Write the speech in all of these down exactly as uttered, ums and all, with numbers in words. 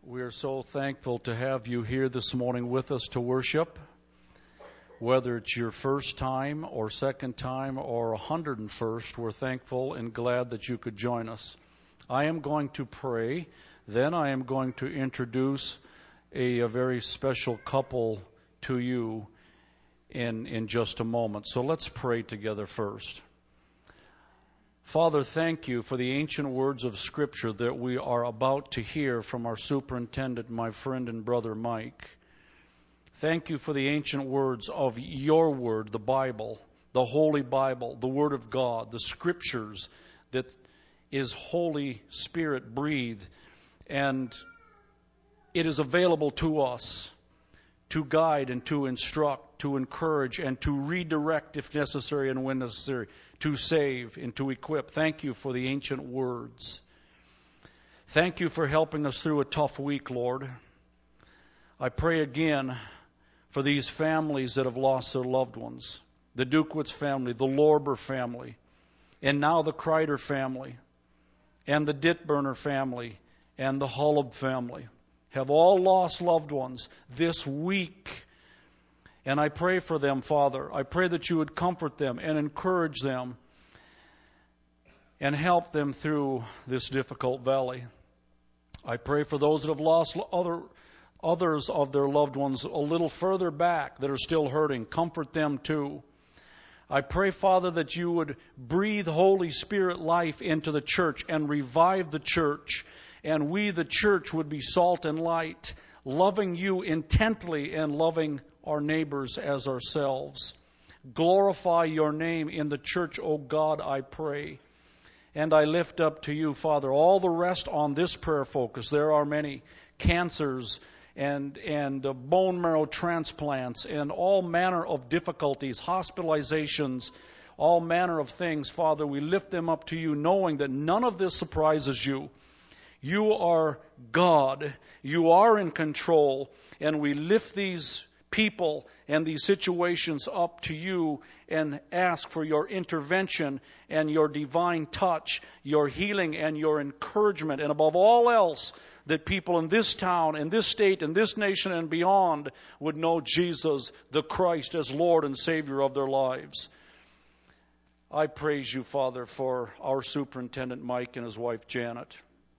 We are so thankful to have you here this morning with us to worship. Whether it's your first time or second time or one hundred and first, we're thankful and glad that you could join us. I am going to pray, then I am going to introduce a, a very special couple to you in, in just a moment. So let's pray together first. Father, thank you for the ancient words of Scripture that we are about to hear from our superintendent, my friend and brother Mike. Thank you for the ancient words of your word, the Bible, the Holy Bible, the Word of God, the Scriptures that is Holy Spirit breathed, and it is available to us to guide and to instruct, to encourage, and to redirect if necessary and when necessary, to save and to equip. Thank you for the ancient words. Thank you for helping us through a tough week, Lord. I pray again for these families that have lost their loved ones, the Dukewitz family, the Lorber family, and now the Kreider family, and the Dittburner family, and the Hullab family have all lost loved ones this week. And I pray for them, Father. I pray that you would comfort them and encourage them and help them through this difficult valley. I pray for those that have lost other others of their loved ones a little further back that are still hurting. Comfort them too. I pray, Father, that you would breathe Holy Spirit life into the church and revive the church. And we, the church, would be salt and light, loving you intently and loving our neighbors as ourselves. Glorify your name in the church, O God, I pray. And I lift up to you, Father, all the rest on this prayer focus. There are many cancers and and uh, bone marrow transplants and all manner of difficulties, hospitalizations, all manner of things. Father, we lift them up to you, knowing that none of this surprises you. You are God. You are in control. And we lift these people and these situations up to you and ask for your intervention and your divine touch, your healing and your encouragement. And above all else, that people in this town, in this state, in this nation and beyond would know Jesus, the Christ, as Lord and Savior of their lives. I praise you, Father, for our superintendent Mike and his wife Janet.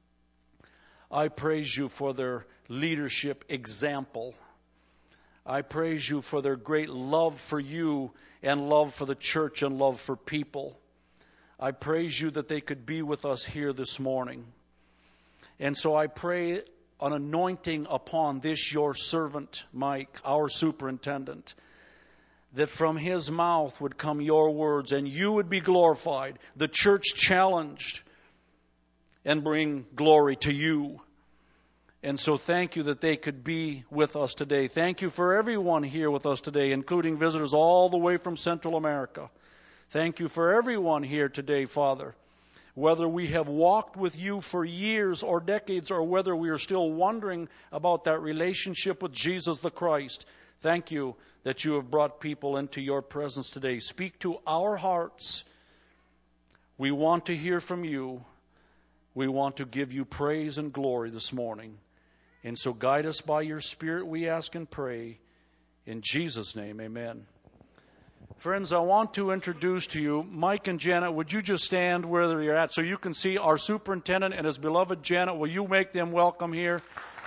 I praise you for their leadership example. I praise you for their great love for you and love for the church and love for people. I praise you that they could be with us here this morning. And so I pray an anointing upon this your servant, Mike, our superintendent, that from his mouth would come your words and you would be glorified, the church challenged, and bring glory to you. And so thank you that they could be with us today. Thank you for everyone here with us today, including visitors all the way from Central America. Thank you for everyone here today, Father. Whether we have walked with you for years or decades, or whether we are still wondering about that relationship with Jesus the Christ, thank you that you have brought people into your presence today. Speak to our hearts. We want to hear from you. We want to give you praise and glory this morning. And so guide us by your Spirit, we ask and pray. In Jesus' name, amen. Friends, I want to introduce to you Mike and Janet. Would you just stand where you're at so you can see our superintendent and his beloved Janet? Will you make them welcome here?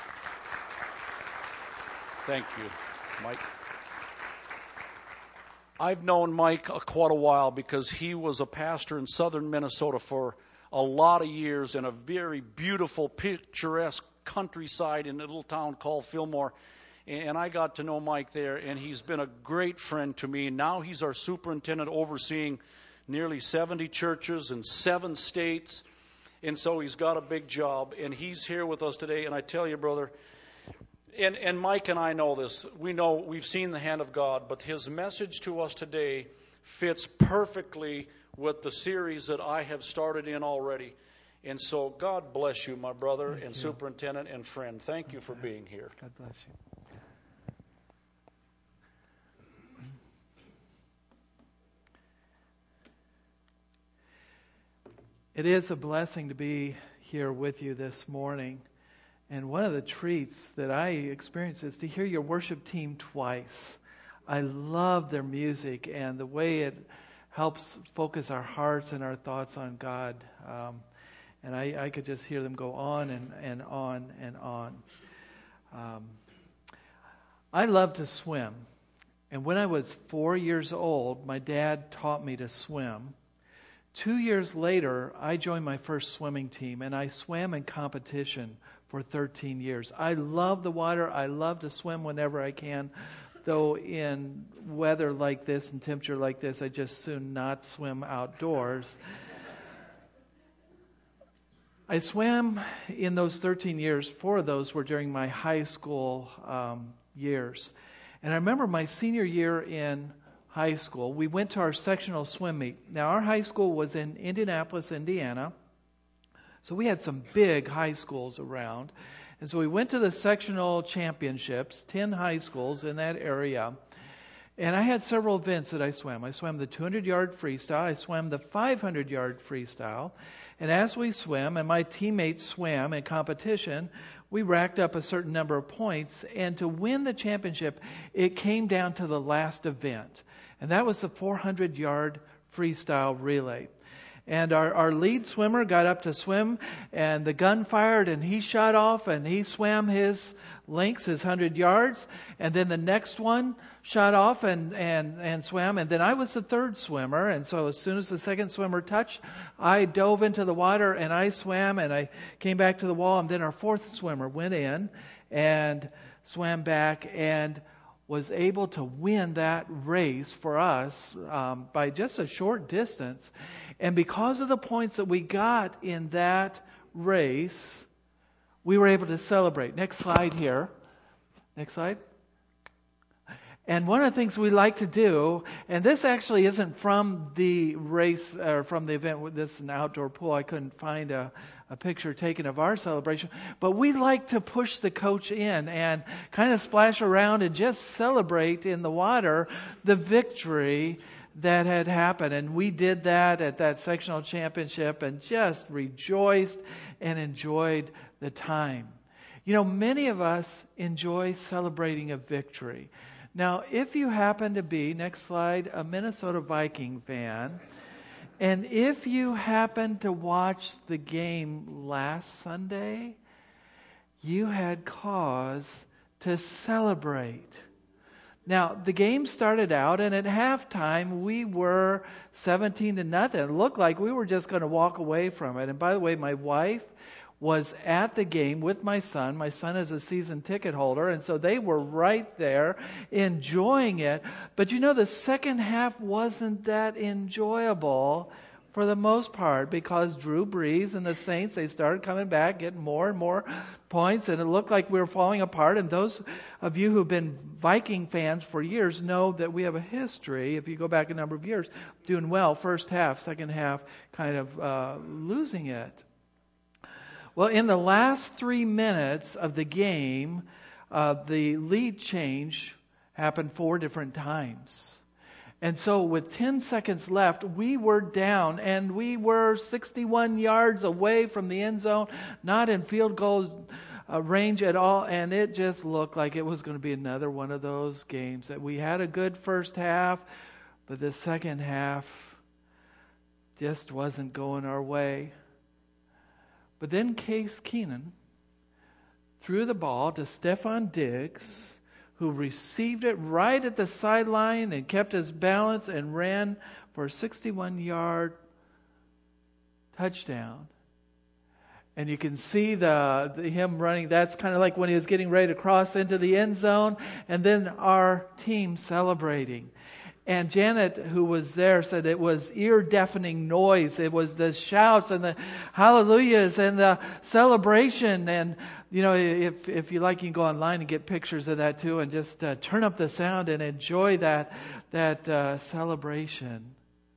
Thank you, Mike. I've known Mike quite a while because he was a pastor in southern Minnesota for a lot of years in a very beautiful, picturesque countryside in a little town called Fillmore. And I got to know Mike there, and he's been a great friend to me. Now he's our superintendent overseeing nearly seventy churches in seven states. And so he's got a big job, and he's here with us today. And I tell you, brother, and, and Mike and I know this. We know we've seen the hand of God, but his message to us today fits perfectly with the series that I have started in already. And so God bless you, my brother Thank and you. Superintendent and friend. Thank you for being here. God bless you. It is a blessing to be here with you this morning. And one of the treats that I experience is to hear your worship team twice. I love their music and the way it helps focus our hearts and our thoughts on God. Um, and I, I could just hear them go on and, and on and on. Um, I love to swim. And when I was four years old, my dad taught me to swim. Two years later, I joined my first swimming team, and I swam in competition for thirteen years. I love the water. I love to swim whenever I can, though in weather like this and temperature like this, I just soon not swim outdoors. I swam in those thirteen years. Four of those were during my high school um, years. And I remember my senior year in high school, we went to our sectional swim meet. Now, our high school was in Indianapolis, Indiana. So we had some big high schools around. And so we went to the sectional championships, ten high schools in that area. And I had several events that I swam. I swam the two hundred yard freestyle. I swam the five hundred yard freestyle. And as we swam, and my teammates swam in competition, we racked up a certain number of points. And to win the championship, it came down to the last event. And that was the four hundred yard freestyle relay. And our, our lead swimmer got up to swim, and the gun fired, and he shot off, and he swam his lengths, his one hundred yards. And then the next one shot off and, and, and swam. And then I was the third swimmer. And so as soon as the second swimmer touched, I dove into the water, and I swam, and I came back to the wall. And then our fourth swimmer went in and swam back and was able to win that race for us um, by just a short distance. And because of the points that we got in that race, we were able to celebrate. Next slide here. Next slide. And one of the things we like to do, and this actually isn't from the race or from the event, this is an outdoor pool. I couldn't find a, a picture taken of our celebration, but we like to push the coach in and kind of splash around and just celebrate in the water the victory that had happened. And we did that at that sectional championship and just rejoiced and enjoyed the time. You know, many of us enjoy celebrating a victory. Now, if you happen to be, next slide, a Minnesota Viking fan, and if you happen to watch the game last Sunday, you had cause to celebrate. Now, the game started out, and at halftime, we were seventeen to nothing. It looked like we were just going to walk away from it. And by the way, my wife was at the game with my son. My son is a season ticket holder, and so they were right there enjoying it. But you know, the second half wasn't that enjoyable for the most part because Drew Brees and the Saints, they started coming back, getting more and more points, and it looked like we were falling apart. And those of you who've been Viking fans for years know that we have a history, if you go back a number of years, doing well first half, second half kind of uh, losing it. Well, in the last three minutes of the game, uh, the lead change happened four different times. And so with ten seconds left, we were down, and we were sixty-one yards away from the end zone, not in field goal uh, range at all, and it just looked like it was going to be another one of those games that we had a good first half, but the second half just wasn't going our way. But then Case Keenan threw the ball to Stefon Diggs, who received it right at the sideline and kept his balance and ran for a sixty-one yard touchdown. And you can see the, the him running. That's kind of like when he was getting ready to cross into the end zone. And then our team celebrating. And Janet, who was there, said it was ear-deafening noise. It was the shouts and the hallelujahs and the celebration. And, you know, if if you like, you can go online and get pictures of that too and just uh, turn up the sound and enjoy that, that uh, celebration.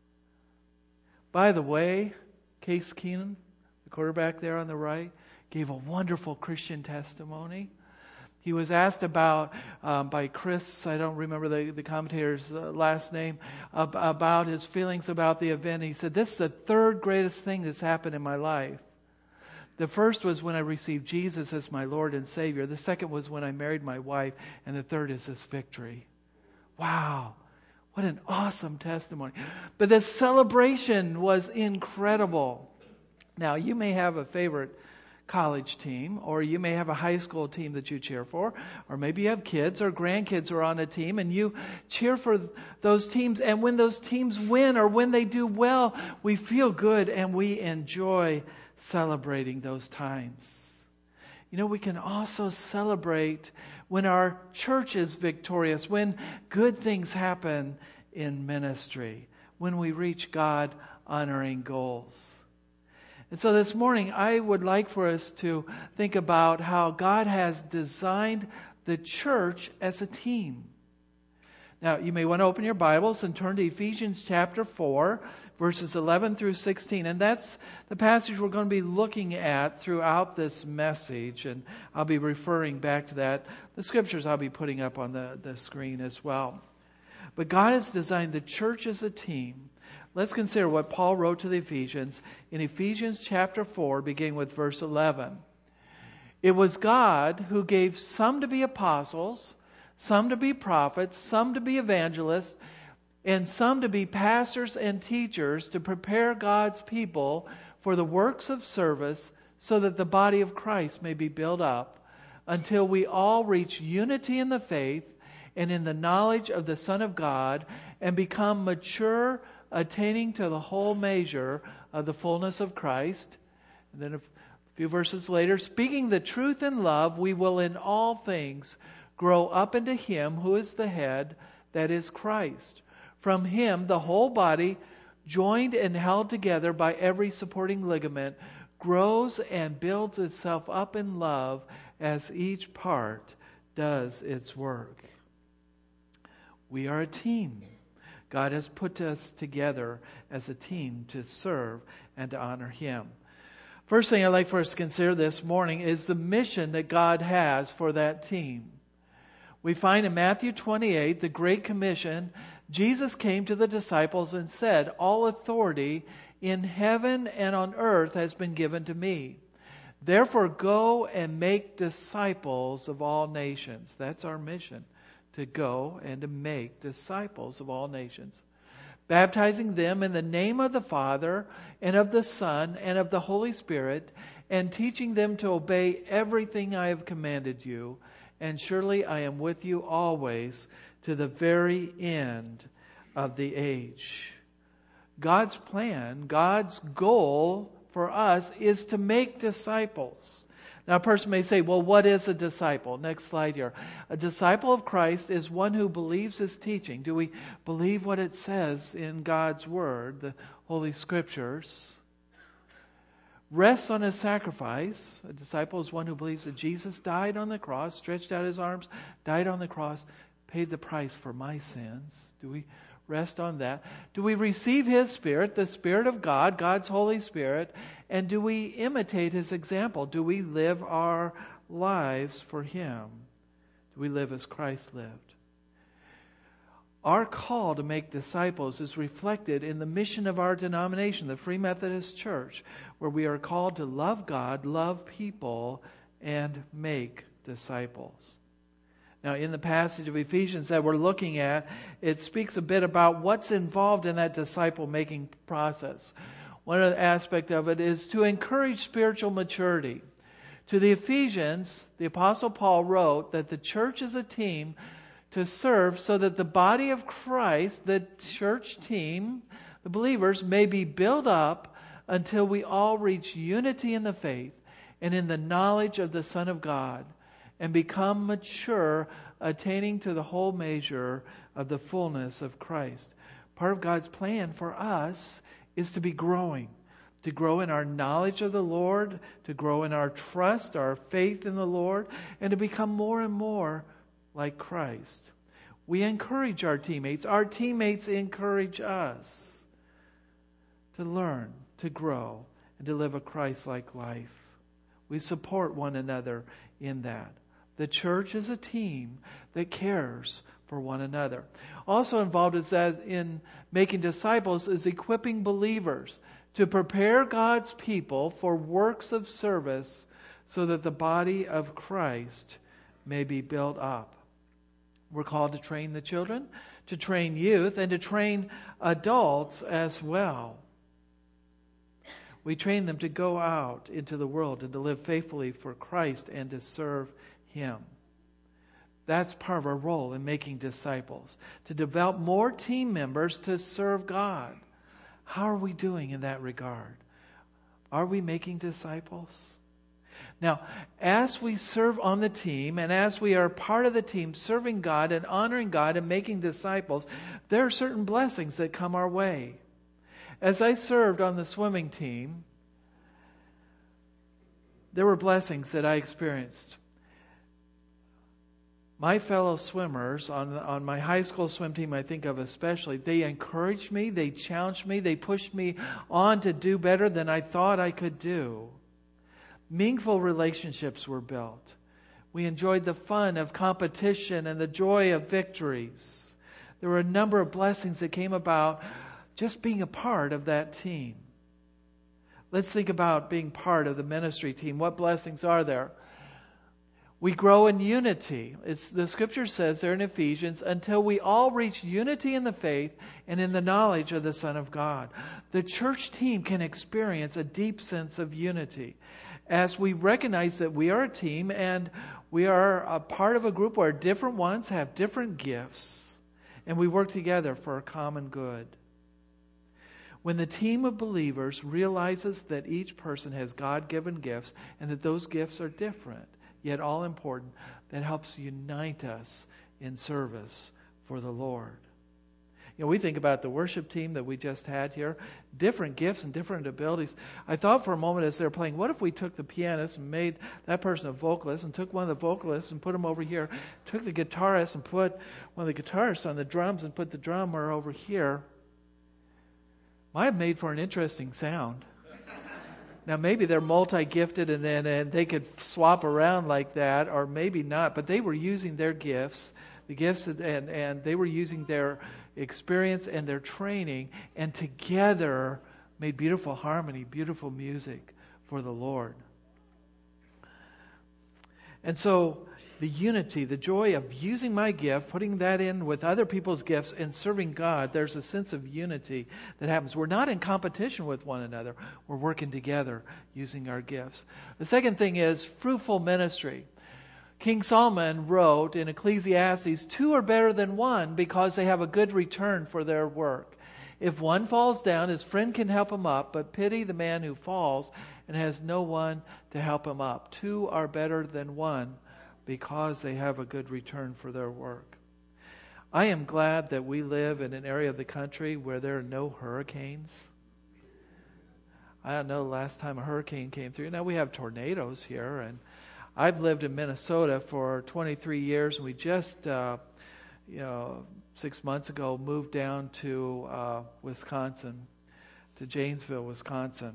By the way, Case Keenan, the quarterback there on the right, gave a wonderful Christian testimony. He was asked about, um, by Chris, I don't remember the, the commentator's uh, last name, ab- about his feelings about the event. He said, this is the third greatest thing that's happened in my life. The first was when I received Jesus as my Lord and Savior. The second was when I married my wife. And the third is this victory. Wow. What an awesome testimony. But the celebration was incredible. Now, you may have a favorite college team, or you may have a high school team that you cheer for, or maybe you have kids or grandkids who are on a team and you cheer for those teams. And when those teams win or when they do well, we feel good and we enjoy celebrating those times. You know, we can also celebrate when our church is victorious, when good things happen in ministry, when we reach God-honoring goals. And so this morning, I would like for us to think about how God has designed the church as a team. Now, you may want to open your Bibles and turn to Ephesians chapter four, verses eleven through sixteen. And that's the passage we're going to be looking at throughout this message. And I'll be referring back to that. The scriptures I'll be putting up on the, the screen as well. But God has designed the church as a team. Let's consider what Paul wrote to the Ephesians in Ephesians chapter four, beginning with verse eleven. It was God who gave some to be apostles, some to be prophets, some to be evangelists, and some to be pastors and teachers to prepare God's people for the works of service so that the body of Christ may be built up until we all reach unity in the faith and in the knowledge of the Son of God and become mature, attaining to the whole measure of the fullness of Christ. And then a few verses later, speaking the truth in love, we will in all things grow up into Him who is the head, that is Christ. From Him, the whole body, joined and held together by every supporting ligament, grows and builds itself up in love as each part does its work. We are a team. God has put us together as a team to serve and to honor Him. First thing I'd like for us to consider this morning is the mission that God has for that team. We find in Matthew twenty-eight, the Great Commission, Jesus came to the disciples and said, "All authority in heaven and on earth has been given to me. Therefore go and make disciples of all nations." That's our mission. To go and to make disciples of all nations, baptizing them in the name of the Father and of the Son and of the Holy Spirit, and teaching them to obey everything I have commanded you. And surely I am with you always to the very end of the age. God's plan, God's goal for us is to make disciples. Now, a person may say, well, what is a disciple? Next slide here. A disciple of Christ is one who believes His teaching. Do we believe what it says in God's Word, the Holy Scriptures? Rests on His sacrifice. A disciple is one who believes that Jesus died on the cross, stretched out His arms, died on the cross, paid the price for my sins. Do we rest on that? Do we receive His Spirit, the Spirit of God, God's Holy Spirit, and do we imitate His example? Do we live our lives for Him? Do we live as Christ lived? Our call to make disciples is reflected in the mission of our denomination, the Free Methodist Church, where we are called to love God, love people, and make disciples. Now, in the passage of Ephesians that we're looking at, it speaks a bit about what's involved in that disciple-making process. One aspect of it is to encourage spiritual maturity. To the Ephesians, the Apostle Paul wrote that the church is a team to serve so that the body of Christ, the church team, the believers, may be built up until we all reach unity in the faith and in the knowledge of the Son of God and become mature, attaining to the whole measure of the fullness of Christ. Part of God's plan for us is to be growing, to grow in our knowledge of the Lord, to grow in our trust, our faith in the Lord, and to become more and more like Christ. We encourage our teammates. Our teammates encourage us to learn, to grow, and to live a Christ-like life. We support one another in that. The church is a team that cares for one another. Also involved is that in making disciples is equipping believers to prepare God's people for works of service so that the body of Christ may be built up. We're called to train the children, to train youth, and to train adults as well. We train them to go out into the world and to live faithfully for Christ and to serve Him. That's part of our role in making disciples, to develop more team members to serve God. How are we doing in that regard? Are we making disciples? Now, as we serve on the team and as we are part of the team serving God and honoring God and making disciples, there are certain blessings that come our way. As I served on the swimming team, there were blessings that I experienced. My fellow swimmers on on my high school swim team, I think of especially, they encouraged me, they challenged me, they pushed me on to do better than I thought I could do. Meaningful relationships were built. We enjoyed the fun of competition and the joy of victories. There were a number of blessings that came about just being a part of that team. Let's think about being part of the ministry team. What blessings are there? We grow in unity. It's, the scripture says there in Ephesians, until we all reach unity in the faith and in the knowledge of the Son of God. The church team can experience a deep sense of unity as we recognize that we are a team and we are a part of a group where different ones have different gifts and we work together for a common good. When the team of believers realizes that each person has God-given gifts and that those gifts are different, yet all important, that helps unite us in service for the Lord. You know, we think about the worship team that we just had here, different gifts and different abilities. I thought for a moment as they were playing, what if we took the pianist and made that person a vocalist, and took one of the vocalists and put him over here, took the guitarist and put one of the guitarists on the drums and put the drummer over here? Might have made for an interesting sound. Now, maybe they're multi-gifted and then and they could swap around like that, or maybe not. But they were using their gifts, the gifts, and, and they were using their experience and their training, and together made beautiful harmony, beautiful music for the Lord. And so the unity, the joy of using my gift, putting that in with other people's gifts and serving God, there's a sense of unity that happens. We're not in competition with one another. We're working together using our gifts. The second thing is fruitful ministry. King Solomon wrote in Ecclesiastes, two are better than one because they have a good return for their work. If one falls down, his friend can help him up, but pity the man who falls and has no one to help him up. Two are better than one because they have a good return for their work. I am glad that we live in an area of the country where there are no hurricanes. I don't know the last time a hurricane came through. Now we have tornadoes here, and I've lived in Minnesota for twenty-three years, and we just, uh, you know, six months ago moved down to uh, Wisconsin, to Janesville, Wisconsin.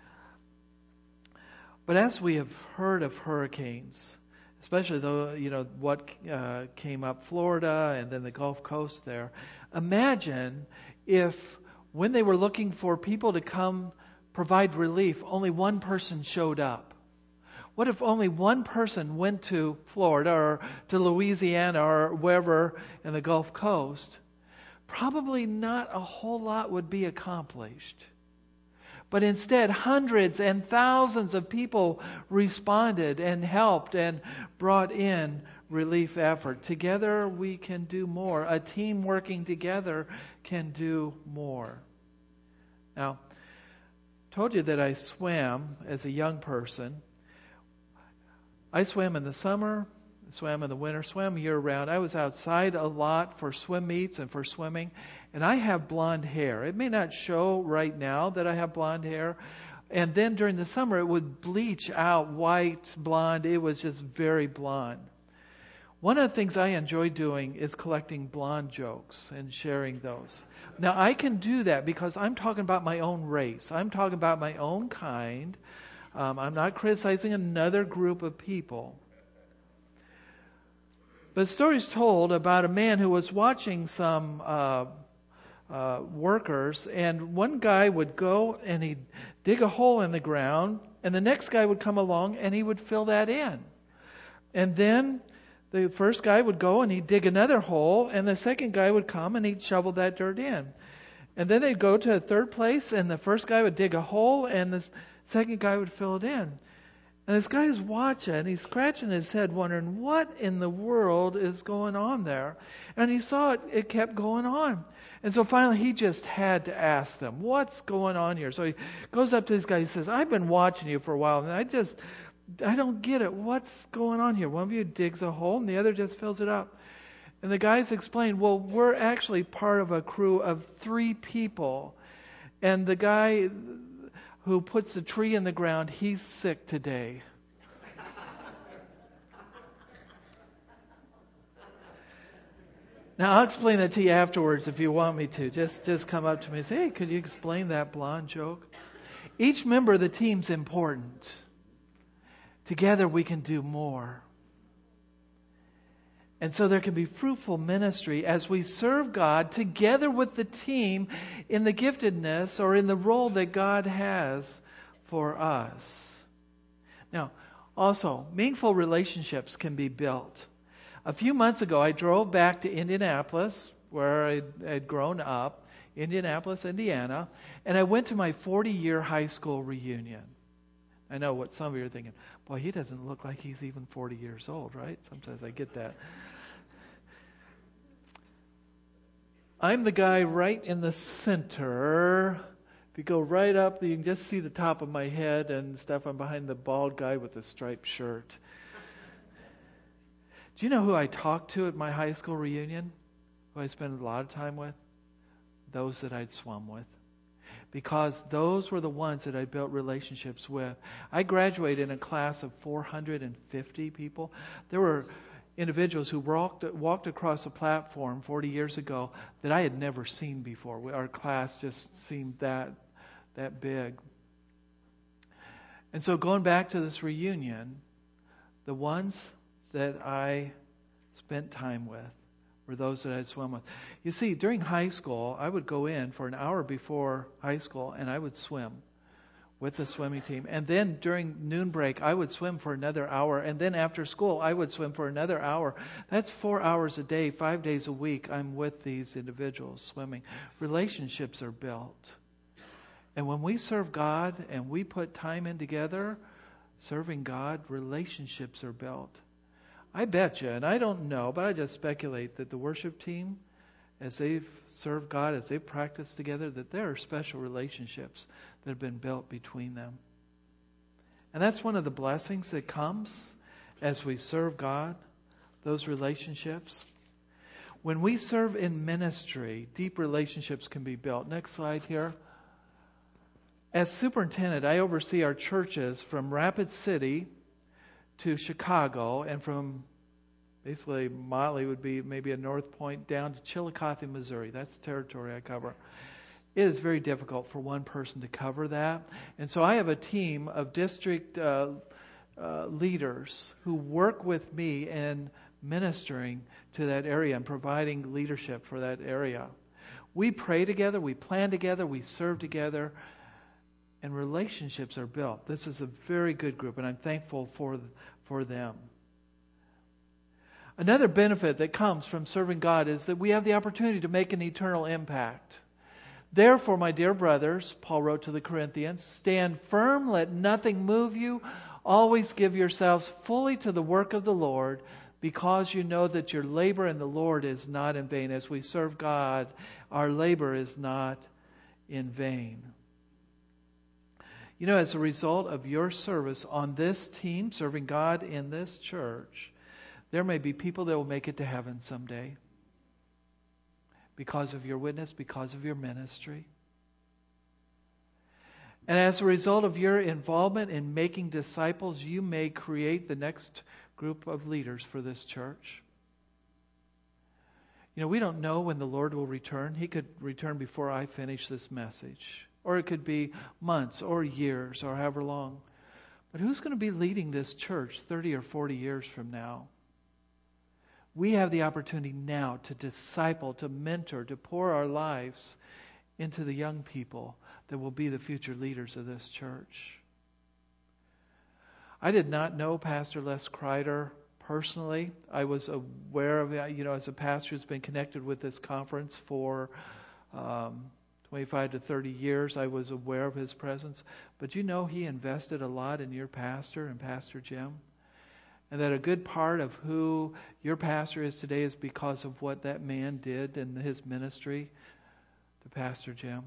But as we have heard of hurricanes, especially though, you know, what uh, came up Florida and then the Gulf Coast there, imagine if when they were looking for people to come provide relief, only one person showed up. What if only one person went to Florida or to Louisiana or wherever in the Gulf Coast? Probably not a whole lot would be accomplished. But instead, hundreds and thousands of people responded and helped and brought in relief effort. Together we can do more. A team working together can do more. Now, I told you that I swam as a young person. I swam in the summer, swam in the winter, swam year-round. I was outside a lot for swim meets and for swimming, and I have blonde hair. It may not show right now that I have blonde hair, and then during the summer it would bleach out white, blonde. It was just very blonde. One of the things I enjoy doing is collecting blonde jokes and sharing those. Now, I can do that because I'm talking about my own race. I'm talking about my own kind. Um, I'm not criticizing another group of people. But the story's told about a man who was watching some uh, uh, workers, and one guy would go and he'd dig a hole in the ground, and the next guy would come along and he would fill that in. And then the first guy would go and he'd dig another hole, and the second guy would come and he'd shovel that dirt in. And then they'd go to a third place, and the first guy would dig a hole, and the second guy would fill it in. And this guy is watching, he's scratching his head, wondering what in the world is going on there. And he saw it, it kept going on. And so finally he just had to ask them, what's going on here? So he goes up to this guy, he says, I've been watching you for a while, and I just, I don't get it. What's going on here? One of you digs a hole, and the other just fills it up. And the guys explained, well, we're actually part of a crew of three people. And the guy who puts the tree in the ground, he's sick today. Now, I'll explain that to you afterwards if you want me to. Just just come up to me and say, hey, could you explain that blonde joke? Each member of the team's important. Together we can do more. And so there can be fruitful ministry as we serve God together with the team in the giftedness or in the role that God has for us. Now, also, meaningful relationships can be built. A few months ago, I drove back to Indianapolis, where I'd, I'd grown up, Indianapolis, Indiana, and I went to my forty-year high school reunion. I know what some of you are thinking. Boy, he doesn't look like he's even forty years old, right? Sometimes I get that. I'm the guy right in the center. If you go right up, you can just see the top of my head and stuff. I'm behind the bald guy with the striped shirt. Do you know who I talked to at my high school reunion? Who I spent a lot of time with? Those that I'd swum with. Because those were the ones that I built relationships with. I graduated in a class of four hundred fifty people. There were individuals who walked, walked across the platform forty years ago that I had never seen before. Our class just seemed that, that big. And so going back to this reunion, the ones that I spent time with were those that I'd swum with. You see, during high school, I would go in for an hour before high school and I would swim with the swimming team. And then during noon break, I would swim for another hour. And then after school, I would swim for another hour. That's four hours a day, five days a week. I'm with these individuals swimming. Relationships are built. And when we serve God and we put time in together, serving God, relationships are built. I bet you, and I don't know, but I just speculate that the worship team, as they've served God, as they've practiced together, that there are special relationships that have been built between them. And that's one of the blessings that comes as we serve God, those relationships. When we serve in ministry, deep relationships can be built. Next slide here. As superintendent, I oversee our churches from Rapid City to Chicago, and from basically Motley would be maybe a North Point down to Chillicothe, Missouri. That's the territory I cover. It is very difficult for one person to cover that. And so I have a team of district uh, uh, leaders who work with me in ministering to that area and providing leadership for that area. We pray together, we plan together, we serve together, and relationships are built. This is a very good group, and I'm thankful for, for them. Another benefit that comes from serving God is that we have the opportunity to make an eternal impact. Therefore, my dear brothers, Paul wrote to the Corinthians, stand firm, let nothing move you. Always give yourselves fully to the work of the Lord, because you know that your labor in the Lord is not in vain. As we serve God, our labor is not in vain. You know, as a result of your service on this team, serving God in this church, there may be people that will make it to heaven someday because of your witness, because of your ministry. And as a result of your involvement in making disciples, you may create the next group of leaders for this church. You know, we don't know when the Lord will return. He could return before I finish this message. Or it could be months or years or however long. But who's going to be leading this church thirty or forty years from now? We have the opportunity now to disciple, to mentor, to pour our lives into the young people that will be the future leaders of this church. I did not know Pastor Les Kreider personally. I was aware of it, you know, as a pastor who's been connected with this conference for um, twenty-five to thirty years. I was aware of his presence. But you know, he invested a lot in your pastor and Pastor Jim. And that a good part of who your pastor is today is because of what that man did in his ministry to Pastor Jim.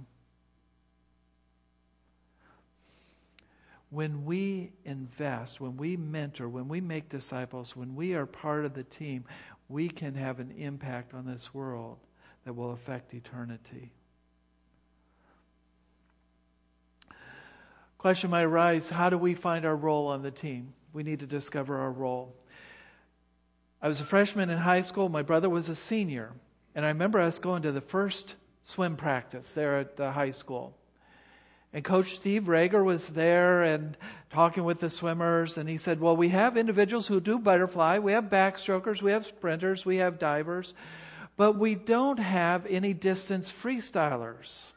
When we invest, when we mentor, when we make disciples, when we are part of the team, we can have an impact on this world that will affect eternity. Question might arise, how do we find our role on the team? We need to discover our role. I was a freshman in high school. My brother was a senior. And I remember us going to the first swim practice there at the high school. And Coach Steve Rager was there and talking with the swimmers. And he said, well, we have individuals who do butterfly. We have backstrokers. We have sprinters. We have divers. But we don't have any distance freestylers.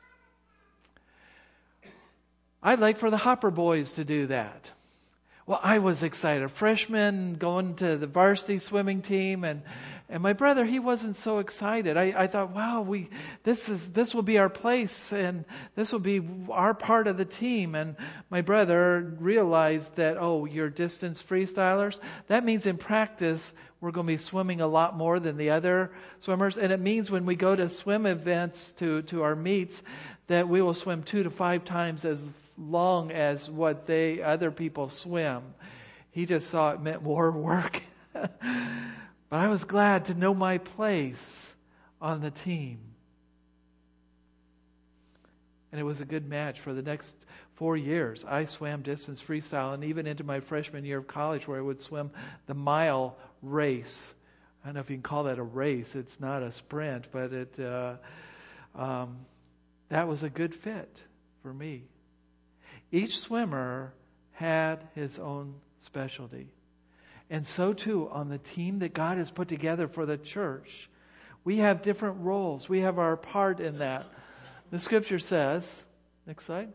I'd like for the Hopper boys to do that. Well, I was excited. A freshman going to the varsity swimming team, and and my brother, he wasn't so excited. I, I thought, wow, we this is this will be our place, and this will be our part of the team. And my brother realized that, oh, you're distance freestylers. That means in practice we're going to be swimming a lot more than the other swimmers, and it means when we go to swim events to to our meets that we will swim two to five times as long as what they other people swim. He just saw it meant more work. But I was glad to know my place on the team. And it was a good match for the next four years. I swam distance freestyle, and even into my freshman year of college where I would swim the mile race. I don't know if you can call that a race. It's not a sprint, but it uh, um, that was a good fit for me. Each swimmer had his own specialty. And so too on the team that God has put together for the church. We have different roles. We have our part in that. The scripture says, next slide,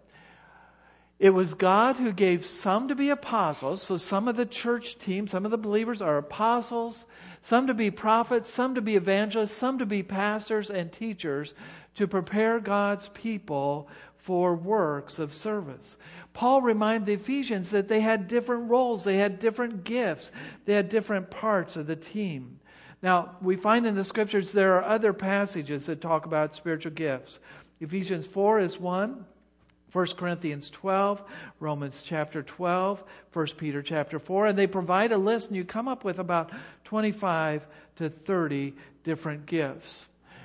it was God who gave some to be apostles. So some of the church team, some of the believers are apostles, some to be prophets, some to be evangelists, some to be pastors and teachers to prepare God's people for works of service. Paul reminded the Ephesians that they had different roles, they had different gifts, they had different parts of the team. Now, we find in the scriptures there are other passages that talk about spiritual gifts. Ephesians four is one, First Corinthians twelve, Romans chapter twelve, First Peter chapter four, and they provide a list, and you come up with about twenty-five to thirty different gifts.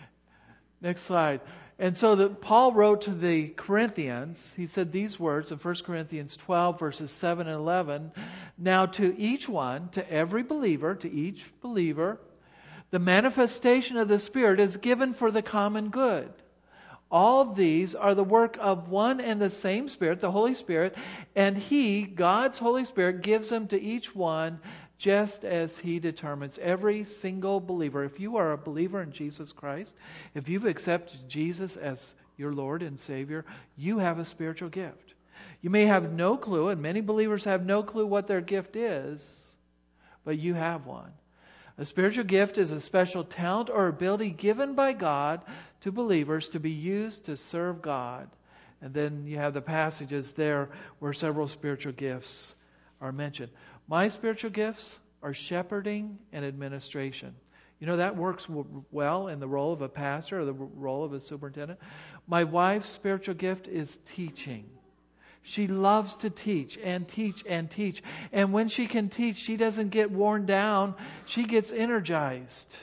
Next slide. And so the, Paul wrote to the Corinthians, he said these words in First Corinthians twelve, verses seven and eleven. Now to each one, to every believer, to each believer, the manifestation of the Spirit is given for the common good. All of these are the work of one and the same Spirit, the Holy Spirit, and He, God's Holy Spirit, gives them to each one just as He determines. Every single believer, if you are a believer in Jesus Christ, if you've accepted Jesus as your Lord and Savior, you have a spiritual gift. You may have no clue, and many believers have no clue what their gift is, but you have one. A spiritual gift is a special talent or ability given by God to believers to be used to serve God. And then you have the passages there where several spiritual gifts are mentioned. My spiritual gifts are shepherding and administration. You know, that works well in the role of a pastor or the role of a superintendent. My wife's spiritual gift is teaching. She loves to teach and teach and teach. And when she can teach, she doesn't get worn down. She gets energized.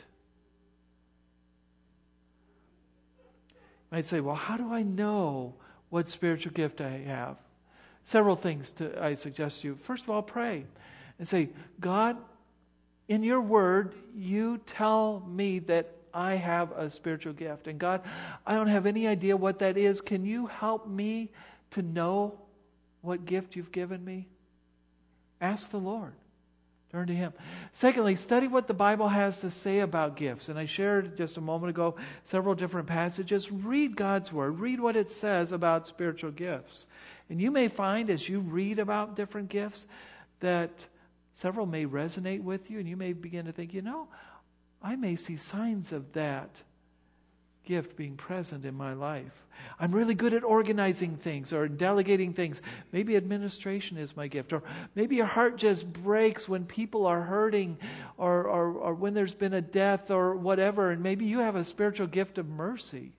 You might say, well, how do I know what spiritual gift I have? Several things to, I suggest to you. First of all, pray and say, God, in your word, you tell me that I have a spiritual gift. And God, I don't have any idea what that is. Can you help me to know what gift you've given me? Ask the Lord. Turn to Him. Secondly, study what the Bible has to say about gifts. And I shared just a moment ago several different passages. Read God's Word. Read what it says about spiritual gifts. And you may find as you read about different gifts that several may resonate with you, and you may begin to think, you know, I may see signs of that gift being present in my life. I'm really good at organizing things or delegating things. Maybe administration is my gift. Or maybe your heart just breaks when people are hurting or, or, or when there's been a death or whatever. And maybe you have a spiritual gift of mercy.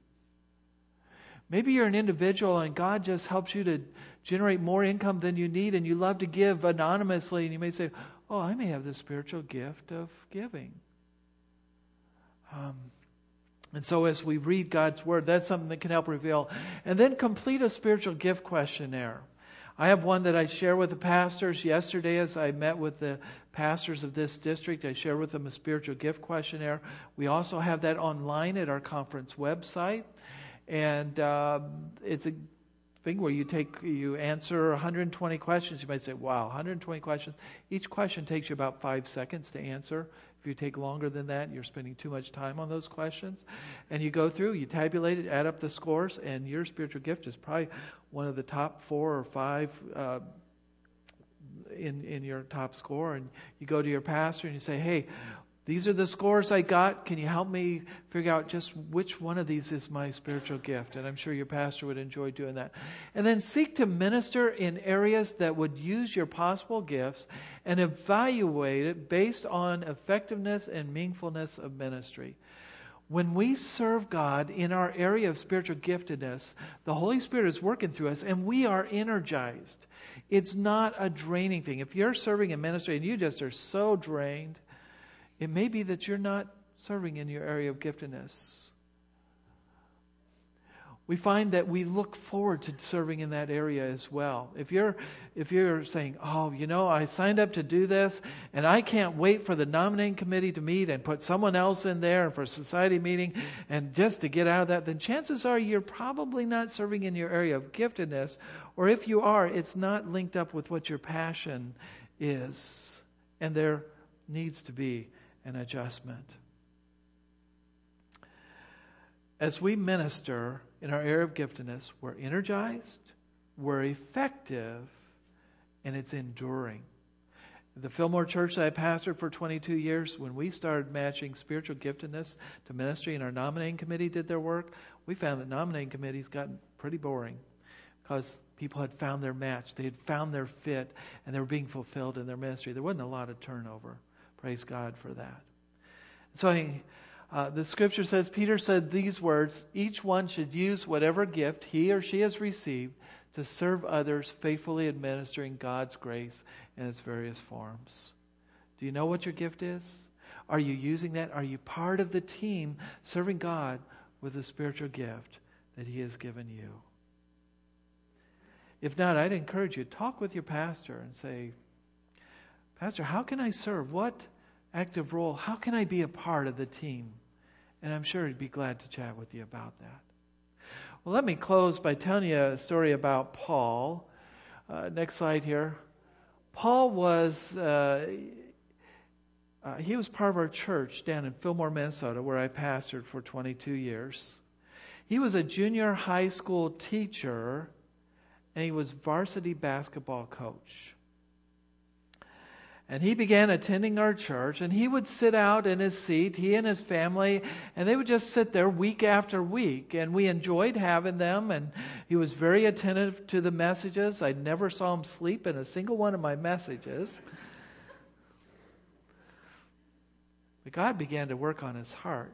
Maybe you're an individual and God just helps you to generate more income than you need and you love to give anonymously. And you may say, oh, I may have the spiritual gift of giving. Um, And so as we read God's Word, that's something that can help reveal. And then complete a spiritual gift questionnaire. I have one that I share with the pastors. Yesterday as I met with the pastors of this district, I shared with them a spiritual gift questionnaire. We also have that online at our conference website. And uh, it's a thing where you take, you answer one hundred twenty questions. You might say, wow, one hundred twenty questions. Each question takes you about five seconds to answer. If you take longer than that, you're spending too much time on those questions. And you go through, you tabulate it, add up the scores, and your spiritual gift is probably one of the top four or five uh, in, in your top score. And you go to your pastor and you say, hey, these are the scores I got. Can you help me figure out just which one of these is my spiritual gift? And I'm sure your pastor would enjoy doing that. And then seek to minister in areas that would use your possible gifts and evaluate it based on effectiveness and meaningfulness of ministry. When we serve God in our area of spiritual giftedness, the Holy Spirit is working through us and we are energized. It's not a draining thing. If you're serving in ministry and you just are so drained, it may be that you're not serving in your area of giftedness. We find that we look forward to serving in that area as well. If you're if you're saying, oh, you know, I signed up to do this, and I can't wait for the nominating committee to meet and put someone else in there and for a society meeting and just to get out of that, then chances are you're probably not serving in your area of giftedness. Or if you are, it's not linked up with what your passion is. And there needs to be an adjustment. As we minister in our area of giftedness, we're energized, we're effective, and it's enduring. The Fillmore Church that I pastored for twenty-two years, when we started matching spiritual giftedness to ministry and our nominating committee did their work, we found that nominating committees got pretty boring because people had found their match. They had found their fit, and they were being fulfilled in their ministry. There wasn't a lot of turnover. Praise God for that. So uh, the scripture says, Peter said these words, each one should use whatever gift he or she has received to serve others, faithfully administering God's grace in its various forms. Do you know what your gift is? Are you using that? Are you part of the team serving God with the spiritual gift that He has given you? If not, I'd encourage you, talk with your pastor and say, Pastor, how can I serve? What active role? How can I be a part of the team? And I'm sure he'd be glad to chat with you about that. Well, let me close by telling you a story about Paul. Uh, next slide here. Paul was, uh, uh, he was part of our church down in Fillmore, Minnesota, where I pastored for twenty-two years. He was a junior high school teacher, and he was varsity basketball coach. And he began attending our church, and he would sit out in his seat, he and his family, and they would just sit there week after week. And we enjoyed having them, and he was very attentive to the messages. I never saw him sleep in a single one of my messages. But God began to work on his heart.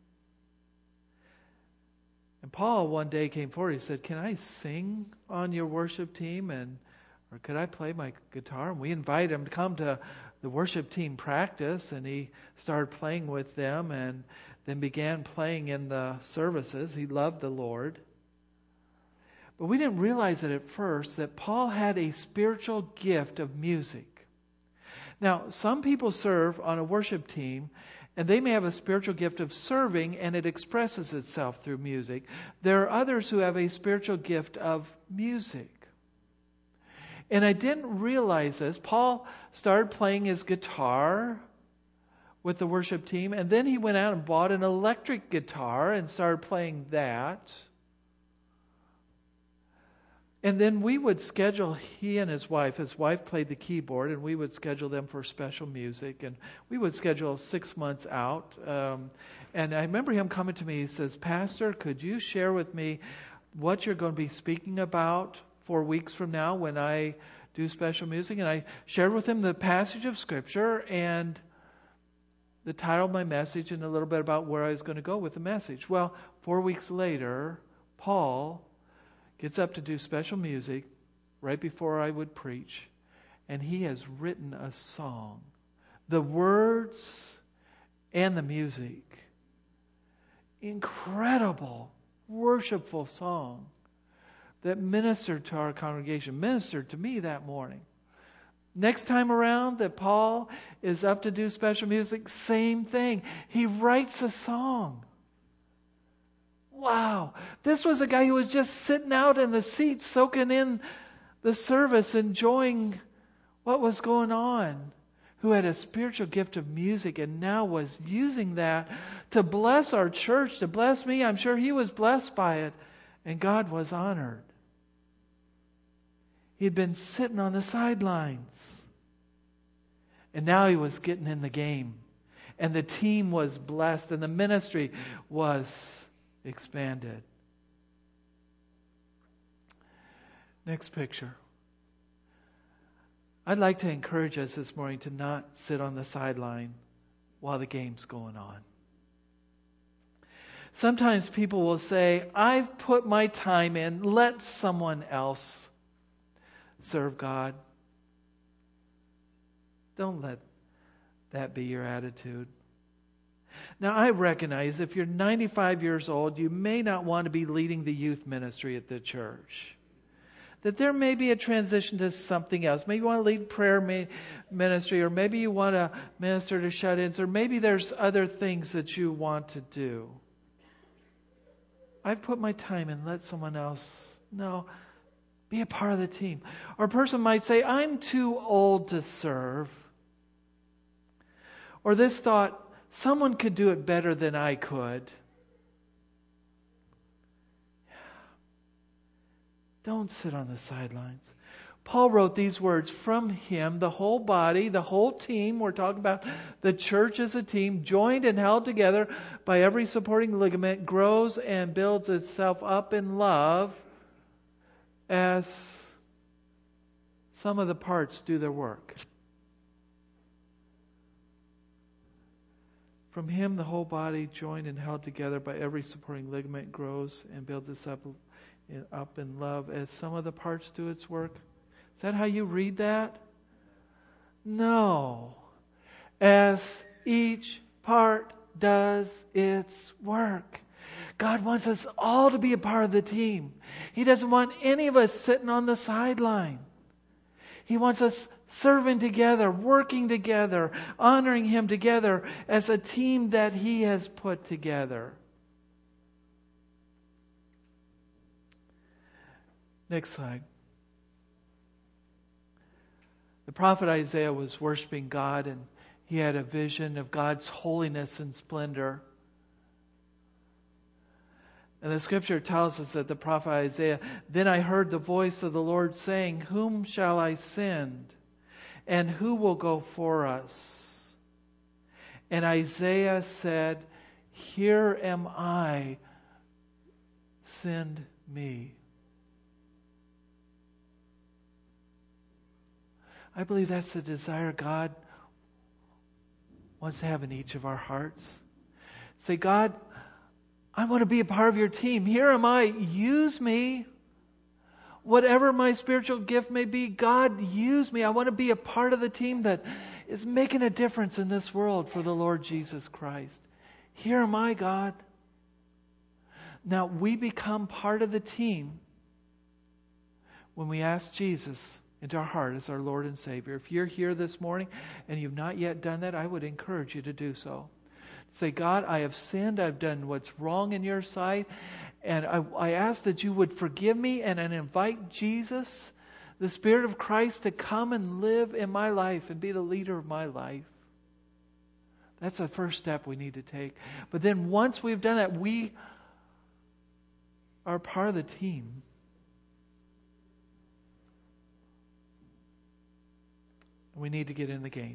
And Paul one day came forward, he said, can I sing on your worship team? And Or could I play my guitar? And we invited him to come to the worship team practice, and he started playing with them and then began playing in the services. He loved the Lord. But we didn't realize it at first that Paul had a spiritual gift of music. Now, some people serve on a worship team, and they may have a spiritual gift of serving, and it expresses itself through music. There are others who have a spiritual gift of music. And I didn't realize this. Paul started playing his guitar with the worship team, and then he went out and bought an electric guitar and started playing that. And then we would schedule, he and his wife, his wife played the keyboard, and we would schedule them for special music. And we would schedule six months out. Um, and I remember him coming to me, he says, Pastor, could you share with me what you're going to be speaking about four weeks from now when I do special music? And I shared with him the passage of Scripture and the title of my message and a little bit about where I was going to go with the message. Well, four weeks later, Paul gets up to do special music right before I would preach, and he has written a song. The words and the music. Incredible, worshipful song that ministered to our congregation, ministered to me that morning. Next time around that Paul is up to do special music, same thing. He writes a song. Wow. This was a guy who was just sitting out in the seat, soaking in the service, enjoying what was going on, who had a spiritual gift of music and now was using that to bless our church, to bless me. I'm sure he was blessed by it, and God was honored. He'd been sitting on the sidelines, and now he was getting in the game, and the team was blessed, and the ministry was expanded. Next picture. I'd like to encourage us this morning to not sit on the sideline while the game's going on. Sometimes people will say, I've put my time in, let someone else serve God. Don't let that be your attitude. Now, I recognize if you're ninety-five years old, you may not want to be leading the youth ministry at the church. That there may be a transition to something else. Maybe you want to lead prayer ministry, or maybe you want to minister to shut-ins, or maybe there's other things that you want to do. I've put my time in, let someone else. No, be a part of the team. Or a person might say, I'm too old to serve. Or this thought, someone could do it better than I could. Don't sit on the sidelines. Paul wrote these words, from him, the whole body, the whole team, we're talking about the church as a team, joined and held together by every supporting ligament, grows and builds itself up in love as some of the parts do their work. From him, the whole body, joined and held together by every supporting ligament, grows and builds itself up in love as some of the parts do its work. Is that how you read that? No. As each part does its work. God wants us all to be a part of the team. He doesn't want any of us sitting on the sideline. He wants us serving together, working together, honoring Him together as a team that He has put together. Next slide. The prophet Isaiah was worshiping God, and he had a vision of God's holiness and splendor. And the scripture tells us that the prophet Isaiah, then I heard the voice of the Lord saying, whom shall I send? And who will go for us? And Isaiah said, here am I, send me. I believe that's the desire God wants to have in each of our hearts. Say, God, I want to be a part of your team. Here am I. Use me. Whatever my spiritual gift may be, God, use me. I want to be a part of the team that is making a difference in this world for the Lord Jesus Christ. Here am I, God. Now, we become part of the team when we ask Jesus into our heart as our Lord and Savior. If you're here this morning and you've not yet done that, I would encourage you to do so. Say, God, I have sinned. I've done what's wrong in your sight. And I, I ask that you would forgive me and, and invite Jesus, the Spirit of Christ to come and live in my life and be the leader of my life. That's the first step we need to take. But then once we've done that, we are part of the team. We need to get in the game.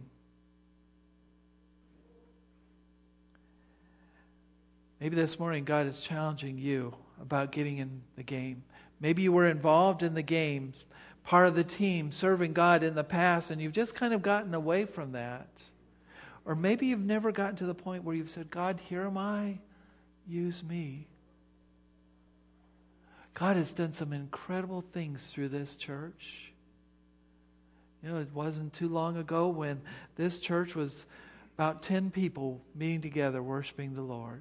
Maybe this morning God is challenging you about getting in the game. Maybe you were involved in the game, part of the team, serving God in the past, and you've just kind of gotten away from that. Or maybe you've never gotten to the point where you've said, God, here am I, use me. God has done some incredible things through this church. You know, it wasn't too long ago when this church was about ten people meeting together, worshiping the Lord.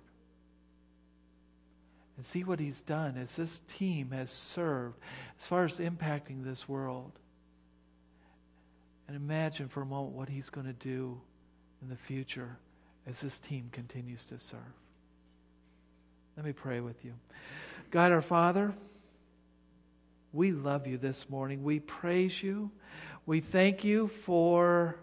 And see what He's done as this team has served as far as impacting this world. And imagine for a moment what He's going to do in the future as this team continues to serve. Let me pray with you. God our Father, we love You this morning. We praise You. We thank You for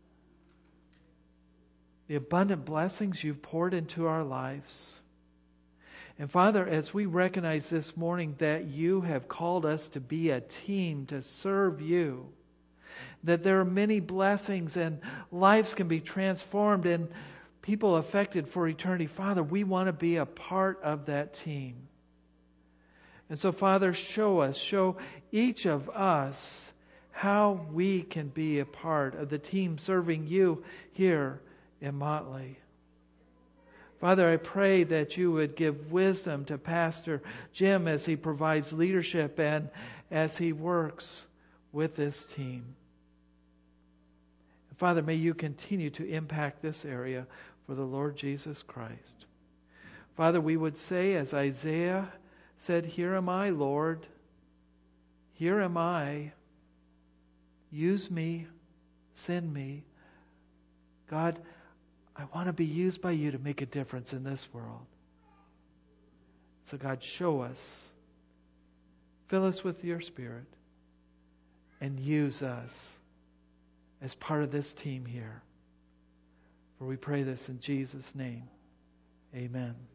the abundant blessings You've poured into our lives. And Father, as we recognize this morning that You have called us to be a team to serve You, that there are many blessings and lives can be transformed and people affected for eternity. Father, we want to be a part of that team. And so, Father, show us, show each of us how we can be a part of the team serving You here in Motley. Father, I pray that You would give wisdom to Pastor Jim as he provides leadership and as he works with this team. Father, may You continue to impact this area for the Lord Jesus Christ. Father, we would say, as Isaiah said, here am I, Lord. Here am I. Use me. Send me. God, I want to be used by You to make a difference in this world. So God, show us. Fill us with Your Spirit. And use us as part of this team here. For we pray this in Jesus' name. Amen.